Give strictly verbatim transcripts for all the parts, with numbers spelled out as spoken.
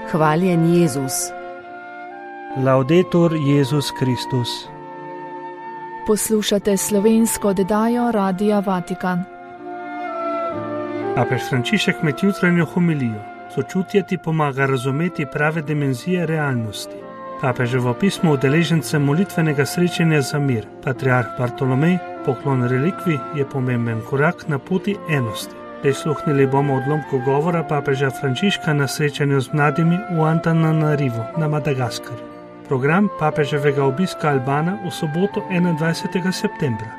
Hvaljen Jezus. Laudetur Jezus Kristus. Poslušate slovensko oddajo Radia Vatikan. Papež Frančišek med jutranjo homilijo: sočutje ti pomaga razumeti prave dimenzije realnosti. Papeževo pismo udeležencem molitvenega srečanja za mir, patriarh Bartolomej, poklon relikvi, je pomemben korak na poti enosti. Prisluhnili bomo odlomku govora papeža Frančiška na srečanju z mladimi v Antananarivu na Madagaskarju. Program papeževega obiska Albana v soboto enaindvajsetega septembra.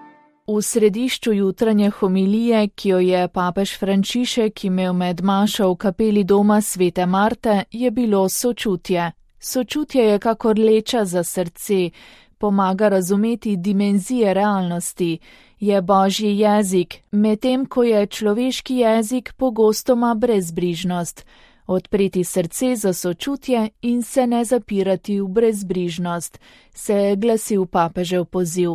V središču jutranje homilije, ki jo je papež Frančišek imel med mašo v kapeli doma svete Marte, je bilo sočutje. Sočutje je kakor leča za srce, pomaga razumeti dimenzije realnosti, je božji jezik, medtem ko je človeški jezik pogostoma brezbrižnost. Odpreti srce za sočutje in se ne zapirati v brezbrižnost, se je glasil papežev poziv.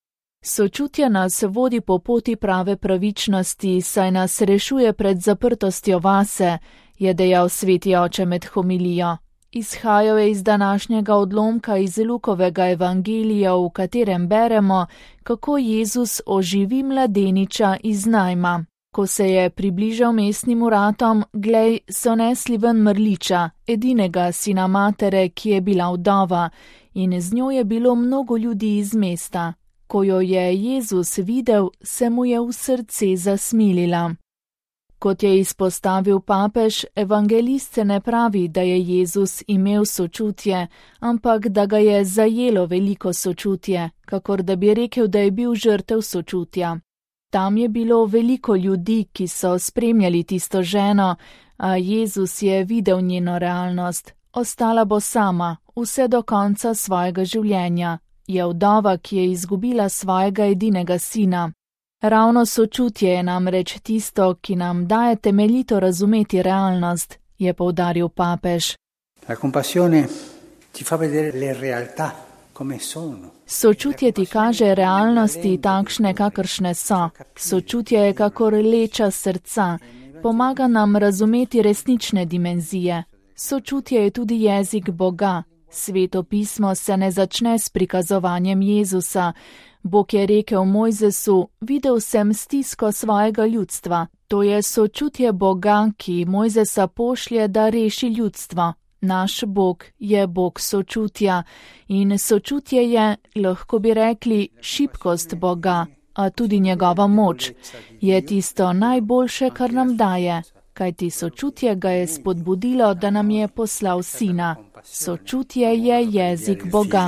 Sočutje nas vodi po poti prave pravičnosti, saj nas rešuje pred zaprtostjo vase, je dejal sveti oče med homilijo. Izhajal je iz današnjega odlomka iz Lukovega evangelija, v katerem beremo, kako Jezus oživi mladeniča iz najma. Ko se je približal mestnim vratom, glej, so nesli ven mrliča, edinega sina matere, ki je bila vdova, in z njo je bilo mnogo ljudi iz mesta. Ko jo je Jezus videl, se mu je v srce zasmilila. Kot je izpostavil papež, evangelist se ne pravi, da je Jezus imel sočutje, ampak da ga je zajelo veliko sočutje, kakor da bi rekel, da je bil žrtev sočutja. Tam je bilo veliko ljudi, ki so spremljali tisto ženo, a Jezus je videl njeno realnost. Ostala bo sama, vse do konca svojega življenja. Je vdova, ki je izgubila svojega edinega sina. Ravno sočutje je namreč tisto, ki nam daje temeljito razumeti realnost, je poudaril papež. La compassione ti fa vedere le realtà come sono. Sočutje ti kaže realnosti takšne, kakršne so. Sočutje je kakor leča srca, pomaga nam razumeti resnične dimenzije. Sočutje je tudi jezik Boga. Sveto pismo se ne začne s prikazovanjem Jezusa. Bog je rekel Mojzesu: videl sem stisko svojega ljudstva. To je sočutje Boga, ki Mojzesa pošlje, da reši ljudstvo. Naš Bog je Bog sočutja in sočutje je, lahko bi rekli, šibkost Boga, a tudi njegova moč. Je tisto najboljše, kar nam daje, kajti sočutje ga je spodbudilo, da nam je poslal sina. Sočutje je jezik Boga.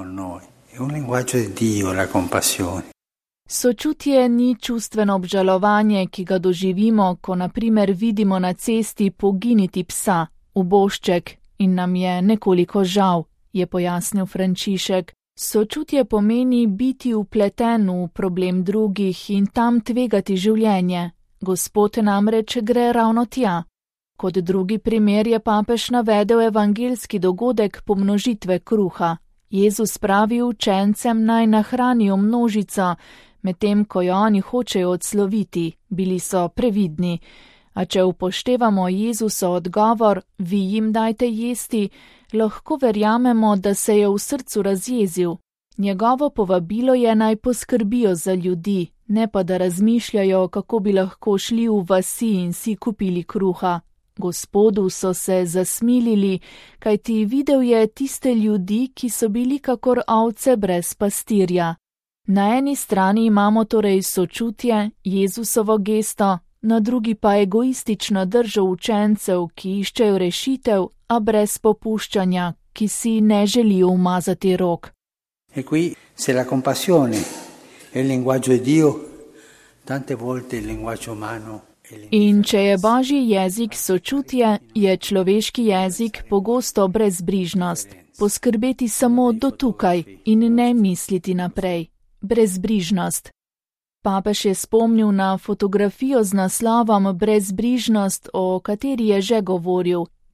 Sočutje ni čustveno obžalovanje, ki ga doživimo, ko na primer vidimo na cesti poginiti psa, ubožček, in nam je nekoliko žal, je pojasnil Frančišek. Sočutje pomeni biti vpleten v problem drugih in tam tvegati življenje. Gospod namreč gre ravno tja. Kot drugi primer je papež navedel evangeljski dogodek pomnožitve kruha. Jezus pravi učencem, naj nahranijo množico, medtem ko jo oni hočejo odsloviti, bili so previdni. A če upoštevamo Jezusov odgovor, vi jim dajte jesti, lahko verjamemo, da se je v srcu razjezil. Njegovo povabilo je, naj poskrbijo za ljudi, ne pa da razmišljajo, kako bi lahko šli v vasi in si kupili kruha. Gospodu so se zasmilili, kajti videl je tiste ljudi, ki so bili kakor ovce brez pastirja. Na eni strani imamo torej sočutje, Jezusovo gesto, na drugi pa egoistično držo učencev, ki iščejo rešitev, a brez popuščanja, ki si ne želijo umazati rok. E qui, se la compassione è il linguaggio di Dio, tante volte il linguaggio umano. In če je božji jezik sočutje, je človeški jezik pogosto brezbrižnost. Poskrbeti samo do tukaj in ne misliti naprej. Brezbrižnost. Papež je spomnil na fotografijo z naslovom Brezbrižnost, o kateri je že govoril.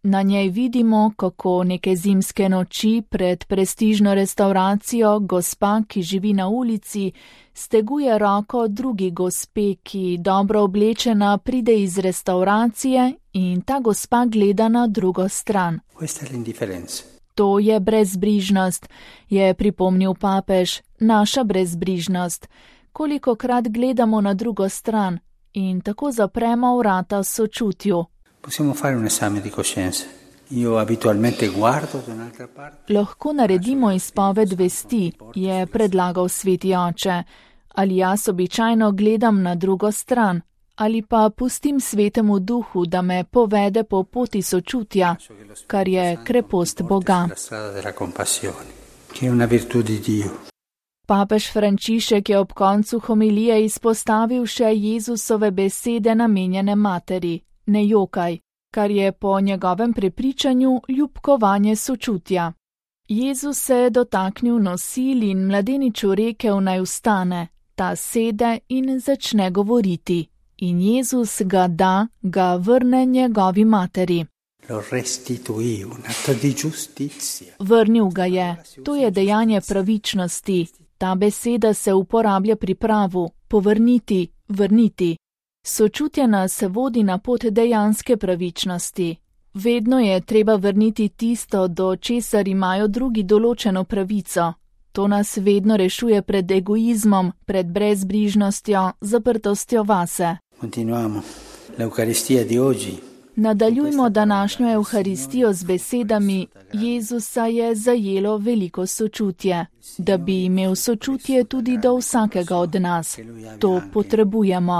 Na njej vidimo, kako neke zimske noči pred prestižno restauracijo gospa, ki živi na ulici, steguje roko drugi gospe, ki dobro oblečena pride iz restauracije in ta gospa gleda na drugo stran. To je brezbrižnost, je pripomnil papež, naša brezbrižnost. Kolikokrat gledamo na drugo stran in tako zapremo vrata sočutju. Possiamo fare un esame di coscienza. Io abitualmente guardo da un'altra parte. Lahko naredimo izpoved vesti, je predlagal sveti oče. Ali jaz običajno gledam na drugo stran, ali pa pustim svetemu duhu, da me povede po poti sočutja, kar je krepost Boga. Papež Frančišek je ob koncu homilije izpostavil še Jezusove besede namenjene materi. Ne jokaj, kar je po njegovem prepričanju ljubkovanje sočutja. Jezus se je dotaknil nosil in mladeniču rekel naj vstane, ta sede in začne govoriti. In Jezus ga da, ga vrne njegovi materi. Vrnil ga je, to je dejanje pravičnosti. Ta beseda se uporablja pri pravu, povrniti, vrniti. Sočutje nas vodi na pot dejanske pravičnosti. Vedno je treba vrniti tisto, do česar imajo drugi določeno pravico. To nas vedno rešuje pred egoizmom, pred brezbrižnostjo, zaprtostjo vase. Nadaljujmo današnjo Evharistijo z besedami: Jezusa je zajelo veliko sočutje, da bi imel sočutje tudi do vsakega od nas. To potrebujemo.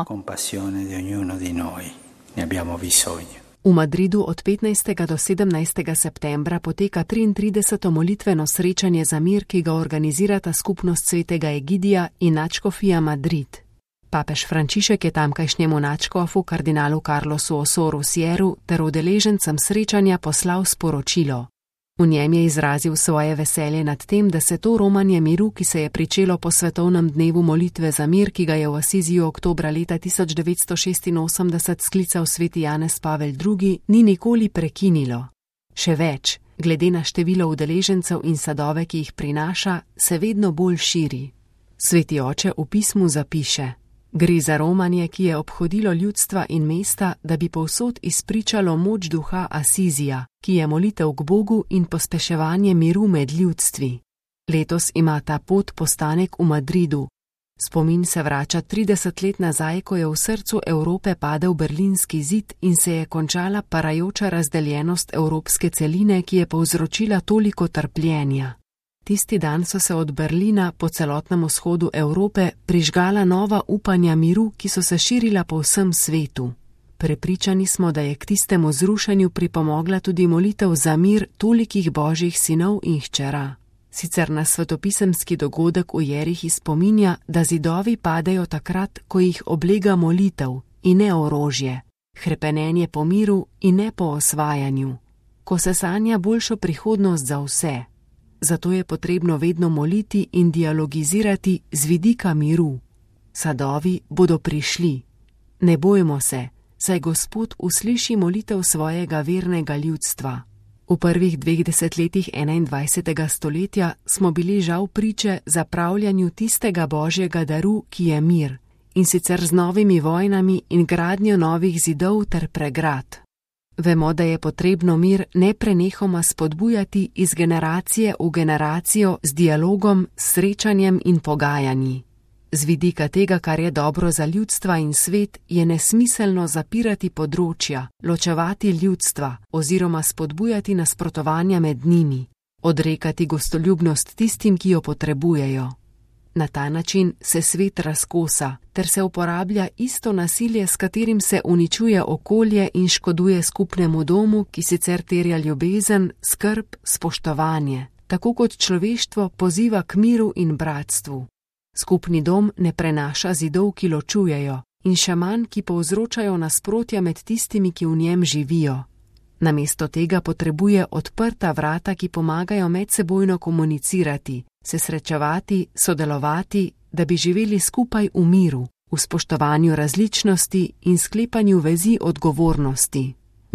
V Madridu od petnajstega do sedemnajstega septembra poteka triintrideseto molitveno srečanje za mir, ki ga organizirata skupnost svetega Egidija in nadškofija Madrid. Papež Frančišek je tamkajšnjemu nadškofu kardinalu Carlosu Osoru Sieru ter udeležencem srečanja poslal sporočilo. V njem je izrazil svoje veselje nad tem, da se to romanje miru, ki se je pričelo po svetovnem dnevu molitve za mir, ki ga je v Asiziju oktobra leta tisoč devetsto šestinosemdeset sklical sveti Janez Pavel drugi, ni nikoli prekinilo. Še več, glede na število udeležencev in sadove, ki jih prinaša, se vedno bolj širi. Sveti oče v pismu zapiše: Gre za romanje, ki je obhodilo ljudstva in mesta, da bi povsod izpričalo moč duha Asizija, ki je molitev k Bogu in pospeševanje miru med ljudstvi. Letos ima ta pot postanek v Madridu. Spomin se vrača trideset let nazaj, ko je v srcu Evrope padel berlinski zid in se je končala parajoča razdeljenost evropske celine, ki je povzročila toliko trpljenja. Tisti dan so se od Berlina po celotnem vzhodu Evrope prižgala nova upanja miru, ki so se širila po vsem svetu. Prepričani smo, da je k tistemu zrušenju pripomogla tudi molitev za mir tolikih božjih sinov in hčera. Sicer nas svetopisemski dogodek v Jerihi spominja, da zidovi padejo takrat, ko jih oblega molitev in ne orožje, hrepenenje po miru in ne po osvajanju, ko se sanja boljšo prihodnost za vse. Zato je potrebno vedno moliti in dialogizirati z vidika miru. Sadovi bodo prišli. Ne bojmo se, saj Gospod usliši molitev svojega vernega ljudstva. V prvih dveh desetletjih enaindvajsetega stoletja smo bili žal priče zapravljanju tistega božjega daru, ki je mir, in sicer z novimi vojnami in gradnjo novih zidov ter pregrad. Vemo, da je potrebno mir neprenehoma spodbujati iz generacije v generacijo z dialogom, srečanjem in pogajanji. Z vidika tega, kar je dobro za ljudstva in svet, je nesmiselno zapirati področja, ločevati ljudstva oziroma spodbujati nasprotovanja med njimi, odrekati gostoljubnost tistim, ki jo potrebujejo. Na ta način se svet razkosa, ter se uporablja isto nasilje, s katerim se uničuje okolje in škoduje skupnemu domu, ki sicer terja ljubezen, skrb, spoštovanje, tako kot človeštvo poziva k miru in bratstvu. Skupni dom ne prenaša zidov, ki ločujejo, in še manj, ki povzročajo nasprotja med tistimi, ki v njem živijo. Namesto tega potrebuje odprta vrata, ki pomagajo medsebojno komunicirati, se srečevati, sodelovati, da bi živeli skupaj v miru, v spoštovanju različnosti in sklepanju vezi odgovornosti.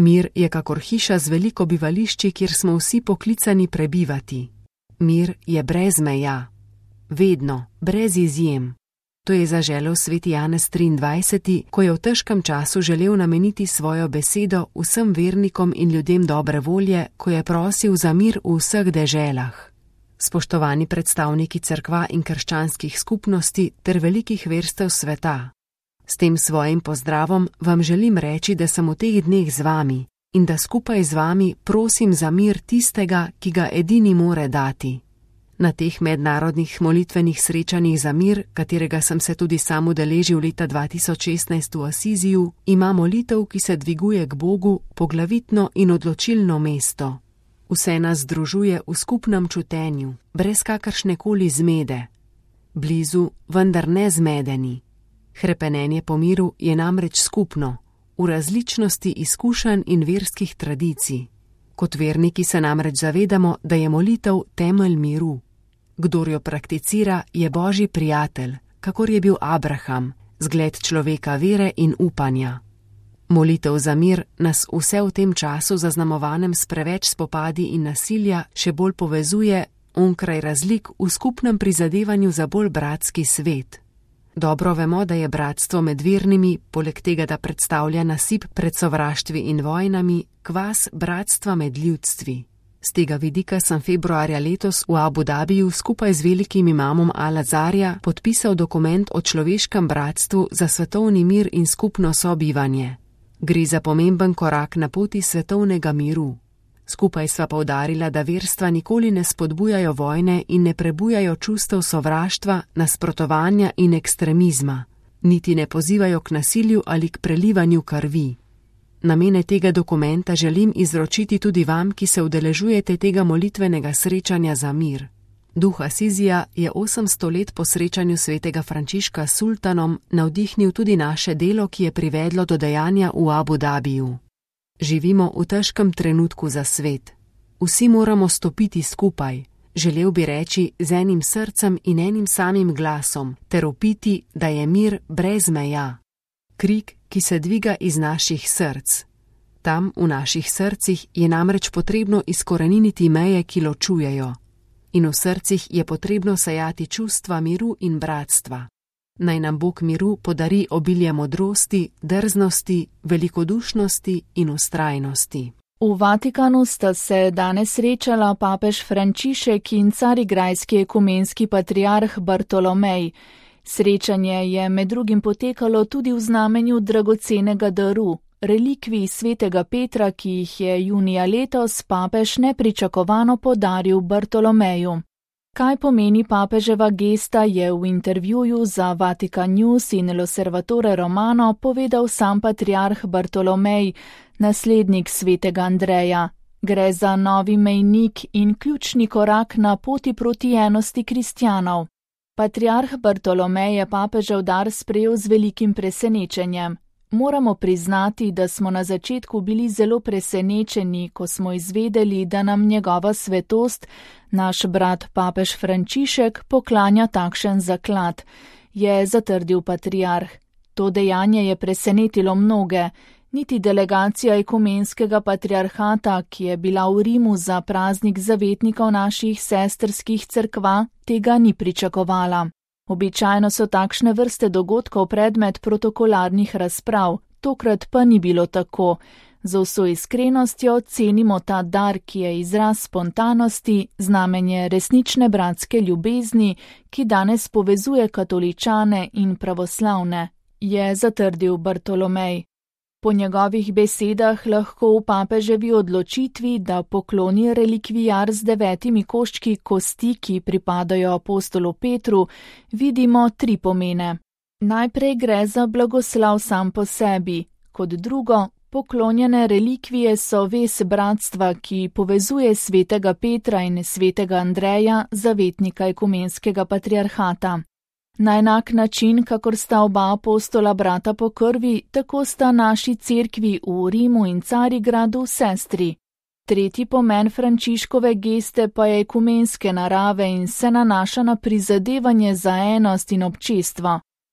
Mir je kakor hiša z veliko bivališči, kjer smo vsi poklicani prebivati. Mir je brez meja. Vedno, brez izjem. To je zaželel sveti Janez triindvajseti, ko je v težkem času želel nameniti svojo besedo vsem vernikom in ljudem dobre volje, ko je prosil za mir v vseh deželah. Spoštovani predstavniki cerkva in krščanskih skupnosti ter velikih verstev sveta. S tem svojim pozdravom vam želim reči, da sem v teh dneh z vami in da skupaj z vami prosim za mir tistega, ki ga edini more dati. Na teh mednarodnih molitvenih srečanjih za mir, katerega sem se tudi sam udeležil leta dva tisoč šestnajst v Asiziju, ima molitev, ki se dviguje k Bogu, poglavitno in odločilno mesto. Vse nas združuje v skupnem čutenju, brez kakršnekoli zmede. Blizu, vendar ne zmedeni. Hrepenenje po miru je namreč skupno, v različnosti izkušenj in verskih tradicij. Kot verniki se namreč zavedamo, da je molitev temelj miru. Kdor jo prakticira, je Božji prijatelj, kakor je bil Abraham, zgled človeka vere in upanja. Molitev za mir nas vse v tem času, zaznamovanem s preveč spopadi in nasilja, še bolj povezuje onkraj razlik v skupnem prizadevanju za bolj bratski svet. Dobro vemo, da je bratstvo med vernimi, poleg tega, da predstavlja nasip pred sovraštvi in vojnami, kvas bratstva med ljudstvi. Z tega vidika sem februarja letos v Abu Dabiju skupaj z velikim imamom Al-Azarja podpisal dokument o človeškem bratstvu za svetovni mir in skupno sobivanje. Gre za pomemben korak na poti svetovnega miru. Skupaj sva poudarila, da verstva nikoli ne spodbujajo vojne in ne prebujajo čustev sovraštva, nasprotovanja in ekstremizma, niti ne pozivajo k nasilju ali k prelivanju krvi. Namene tega dokumenta želim izročiti tudi vam, ki se udeležujete tega molitvenega srečanja za mir. Duh Asizija je osemsto let po srečanju svetega Frančiška s sultanom navdihnil tudi naše delo, ki je privedlo do dejanja v Abu Dabiju. Živimo v težkem trenutku za svet. Vsi moramo stopiti skupaj, želel bi reči z enim srcem in enim samim glasom, ter opiti, da je mir brez meja. Krik, ki se dviga iz naših src. Tam, v naših srcih, je namreč potrebno izkoreniniti meje, ki ločujejo. In v srcih je potrebno sajati čustva miru in bratstva. Naj nam Bog miru podari obilje modrosti, drznosti, velikodušnosti in vztrajnosti. V Vatikanu sta se danes srečala papež Frančišek in carigrajski ekumenski patriarh Bartolomej. Srečanje je med drugim potekalo tudi v znamenju dragocenega daru, relikvij svetega Petra, ki jih je junija letos papež nepričakovano podaril Bartolomeju. Kaj pomeni papeževa gesta, je v intervjuju za Vatican News in L'Osservatore Romano povedal sam patriarh Bartolomej, naslednik svetega Andreja. Gre za novi mejnik in ključni korak na poti proti enosti kristjanov. Patriarh Bartolomej je papežev dar sprejel z velikim presenečenjem. Moramo priznati, da smo na začetku bili zelo presenečeni, ko smo izvedeli, da nam njegova svetost, naš brat papež Frančišek, poklanja takšen zaklad, je zatrdil patriarh. To dejanje je presenetilo mnoge. Niti delegacija ekumenskega patriarhata, ki je bila v Rimu za praznik zavetnikov naših sestrskih cerkva, tega ni pričakovala. Običajno so takšne vrste dogodkov predmet protokolarnih razprav, tokrat pa ni bilo tako. Z vso iskrenostjo cenimo ta dar, ki je izraz spontanosti, znamenje resnične bratske ljubezni, ki danes povezuje katoličane in pravoslavne, je zatrdil Bartolomej. Po njegovih besedah lahko v papeževi odločitvi, da pokloni relikvijar z devetimi koščki kosti, ki pripadajo apostolu Petru, vidimo tri pomene. Najprej gre za blagoslav sam po sebi, kot drugo, poklonjene relikvije so vez bratstva, ki povezuje svetega Petra in svetega Andreja, zavetnika ekumenskega patriarhata. Na enak način, kakor sta oba apostola brata po krvi, tako sta naši cerkvi v Rimu in Carigradu sestri. Tretji pomen Frančiškove geste pa je ekumenske narave in se nanaša na prizadevanje za enost in občestvo.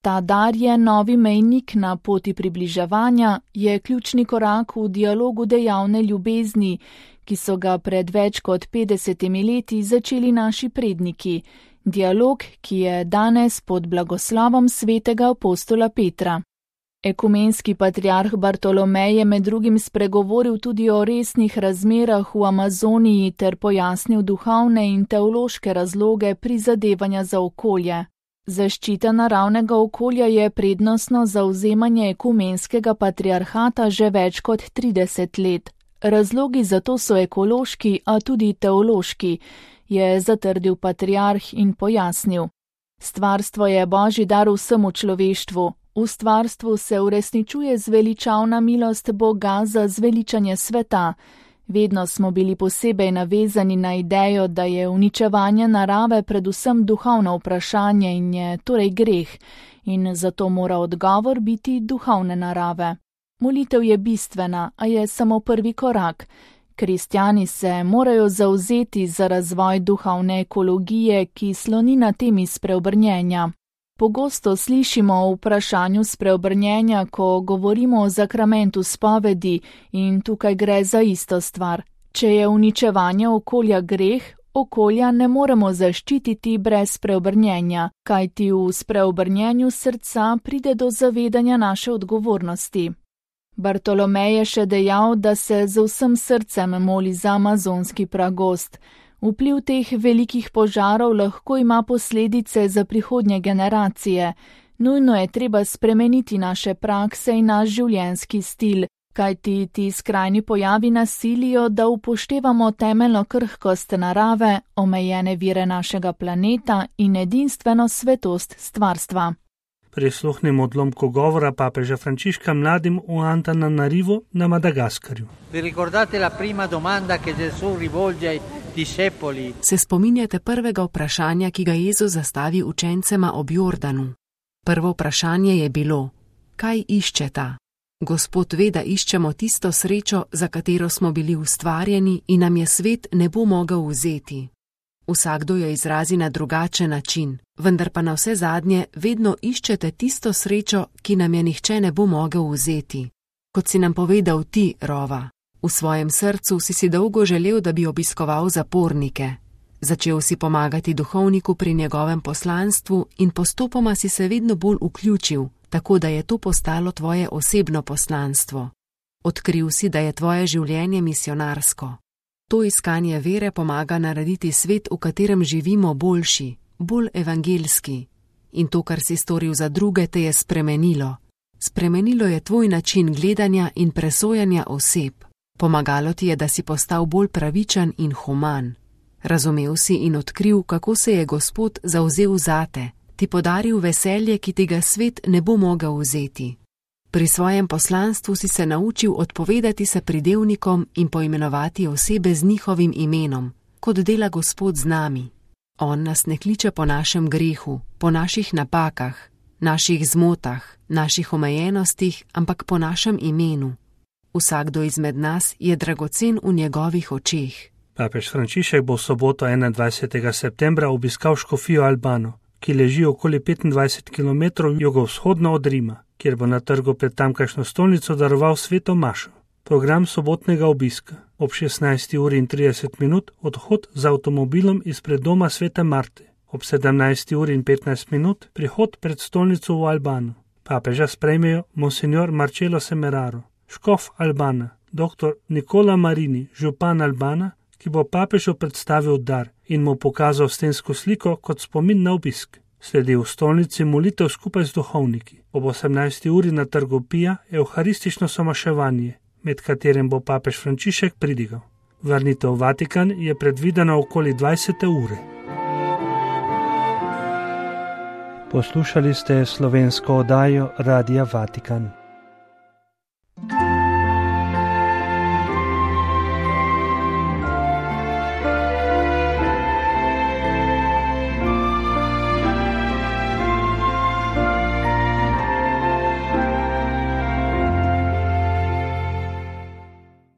ta dar je novi mejnik na poti približevanja, je ključni korak v dialogu dejavne ljubezni, ki so ga pred več kot petdesetimi leti začeli naši predniki. Dialog, ki je danes pod blagoslovom svetega apostola Petra. Ekumenski patriarh Bartolomej je med drugim spregovoril tudi o resnih razmerah v Amazoniji ter pojasnil duhovne in teološke razloge prizadevanja za okolje. Zaščita naravnega okolja je prednostno zavzemanje ekumenskega patriarhata že več kot trideset let. Razlogi za to so ekološki, a tudi teološki, je zatrdil patriarh in pojasnil. Stvarstvo je božji dar vsemu človeštvu. V stvarstvu se uresničuje zveličavna milost Boga za zveličanje sveta. Vedno smo bili posebej navezani na idejo, da je uničevanje narave predvsem duhovno vprašanje in je torej greh, in zato mora odgovor biti duhovne narave. Molitev je bistvena, a je samo prvi korak. Kristjani se morajo zavzeti za razvoj duhovne ekologije, ki sloni na temi spreobrnjenja. Pogosto slišimo o vprašanju spreobrnjenja, ko govorimo o zakramentu spovedi, in tukaj gre za isto stvar. Če je uničevanje okolja greh, okolja ne moremo zaščititi brez spreobrnjenja, kajti v spreobrnjenju srca pride do zavedanja naše odgovornosti. Bartolomej je še dejal, da se z vsem srcem moli za amazonski pragozd. Vpliv teh velikih požarov lahko ima posledice za prihodnje generacije. Nujno je treba spremeniti naše prakse in naš življenjski stil, kajti ti skrajni pojavi nas silijo, da upoštevamo temeljno krhkost narave, omejene vire našega planeta in edinstveno svetost stvarstva. Prisluhnimo odlomku govora papeža Frančiška mladim v Antananarivu na Madagaskarju. Vi ricordate la prima domanda che Gesù rivolge ai discepoli? Se spominjate prvega vprašanja, ki ga Jezus zastavi učencema ob Jordanu? Prvo vprašanje je bilo: kaj iščeta? Gospod ve, da iščemo tisto srečo, za katero smo bili ustvarjeni in nam je svet ne bo mogel vzeti. Vsakdo jo izrazi na drugačen način, vendar pa na vse zadnje vedno iščete tisto srečo, ki nam je nihče ne bo mogel vzeti. Kot si nam povedal ti, Rova, v svojem srcu si si dolgo želel, da bi obiskoval zapornike. Začel si pomagati duhovniku pri njegovem poslanstvu in postopoma si se vedno bolj vključil, tako da je to postalo tvoje osebno poslanstvo. Odkril si, da je tvoje življenje misionarsko. To iskanje vere pomaga narediti svet, v katerem živimo, boljši, bolj evangelski. In to, kar si storil za druge, te je spremenilo. Spremenilo je tvoj način gledanja in presojanja oseb. Pomagalo ti je, da si postal bolj pravičen in human. Razumel si in odkril, kako se je Gospod zavzel zate, ti podaril veselje, ki tega svet ne bo mogel vzeti. Pri svojem poslanstvu si se naučil odpovedati se pridevnikom in poimenovati osebe z njihovim imenom, kot dela Gospod z nami. On nas ne kliče po našem grehu, po naših napakah, naših zmotah, naših omejenostih, ampak po našem imenu. Vsakdo izmed nas je dragocen v njegovih očeh. Papež Frančišek bo v soboto enaindvajsetega septembra obiskal škofijo Albano, ki leži okoli petindvajset kilometrov jugovzhodno od Rima, kjer bo na trgu pred tamkajšnjo stolnico daroval sveto mašo. Program sobotnega obiska: ob šestnajsti uri in trideset minut odhod z avtomobilom izpred doma svete Marte, ob sedemnajsti uri in petnajst minut prihod pred stolnico v Albano. Papeža sprejmejo monsignor Marcello Semeraro, škof Albana, doktor Nicola Marini, župan Albana, ki bo papežu predstavil dar in mu pokazal stensko sliko kot spomin na obisk. Sledi v stolnici molitev skupaj z duhovniki. Ob osemnajsti uri na trgu Pija evharistično somaševanje, med katerim bo papež Frančišek pridigal. Vrnitev v Vatikan je predvidena okoli dvajsete ure. Poslušali ste slovensko oddajo Radia Vatikan.